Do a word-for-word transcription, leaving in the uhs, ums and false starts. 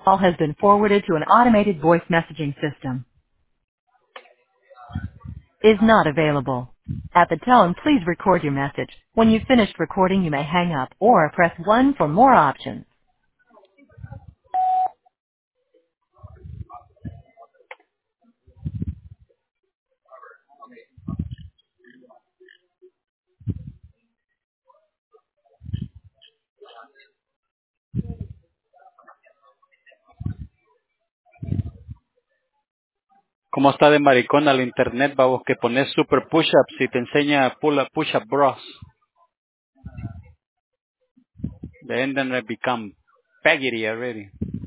Call has been forwarded to an automated voice messaging system. Is not available. At the tone, please record your message. When you've finished recording, you may hang up or press one for more options. ¿Cómo está de maricón al internet, babos? Que pones super push-ups y te enseña pull up, push-up bros. The internet become faggoty already.